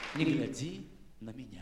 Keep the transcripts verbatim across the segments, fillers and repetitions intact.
не гляди на меня.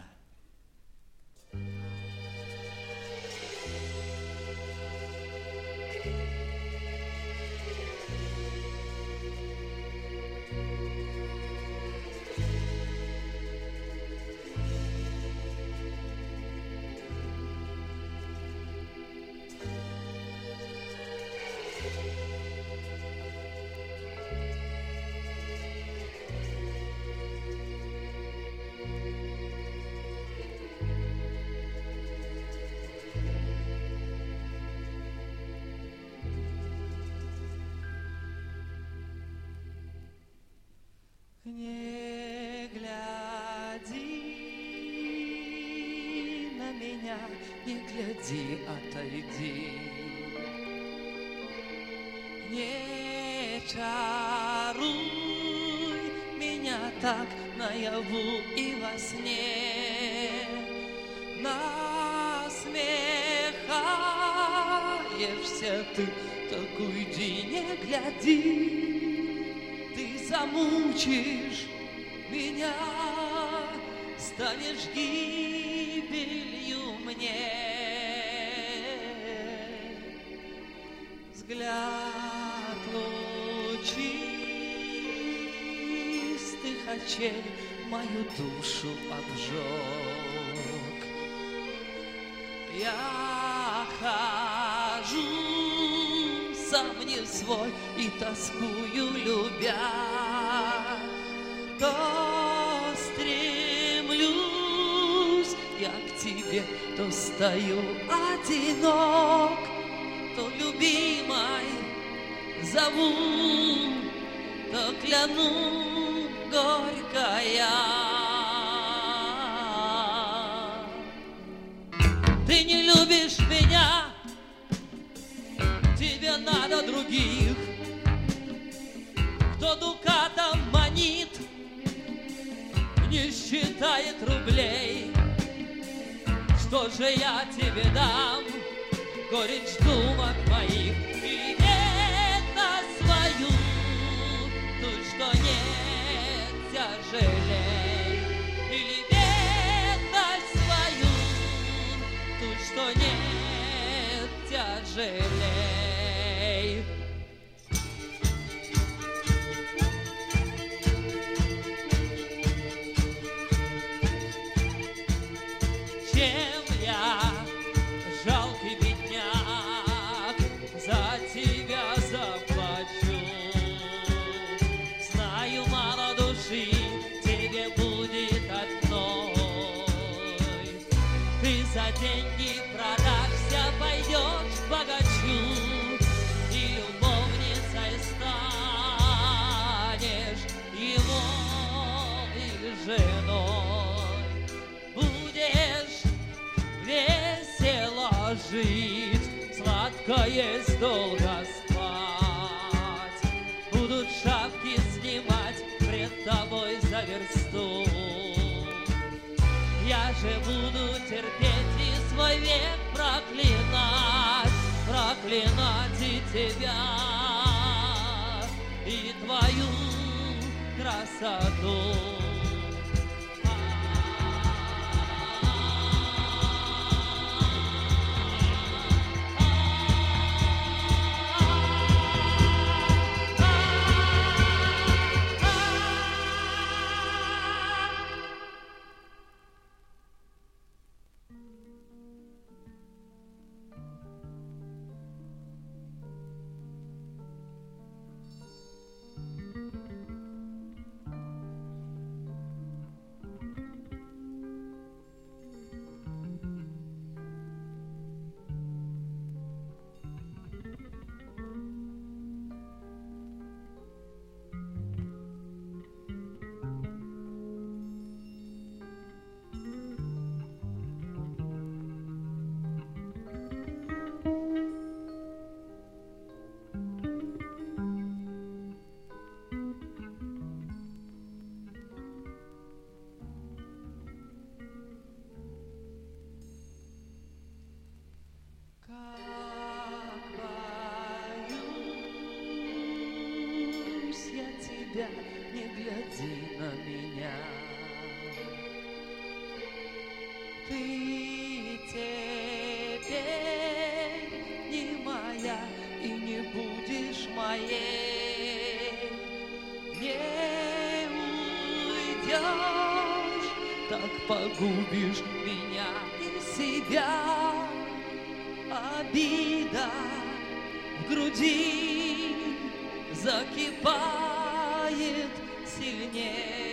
Не гляди на меня, не гляди, отойди. Не чаруй меня так наяву и во сне. Насмехаешься ты, так уйди, не гляди. Замучишь меня, станешь гибелью мне. Взгляд лучистых очей мою душу обжег. Я хожу сам не свой и тоскую, любя. То стремлюсь я к тебе, то стою одинок, то любимой зову, то кляну горько я. Ты не любишь меня, тебе надо других, кто дукатом манит, не считает рублей. Что же я тебе дам, горечь думок моих, и это свою, тут что нет, тяжелей, или бедность свою, тут что нет, тяжелей. Чем я, жалкий бедняк, за тебя заплачу? Знаю, мало души тебе будет одной. Ты за деньги продашься, пойдешь к богачу, и любовницей станешь его или женой. Весело жить, сладко есть, долго спать. Будут шапки снимать пред тобой за версту. Я же буду терпеть и свой век проклинать, проклинать и тебя, и твою красоту. ты теперь не моя и не будешь моей, не уйдешь, так погубишь меня и себя. Обида в груди закипает сильнее.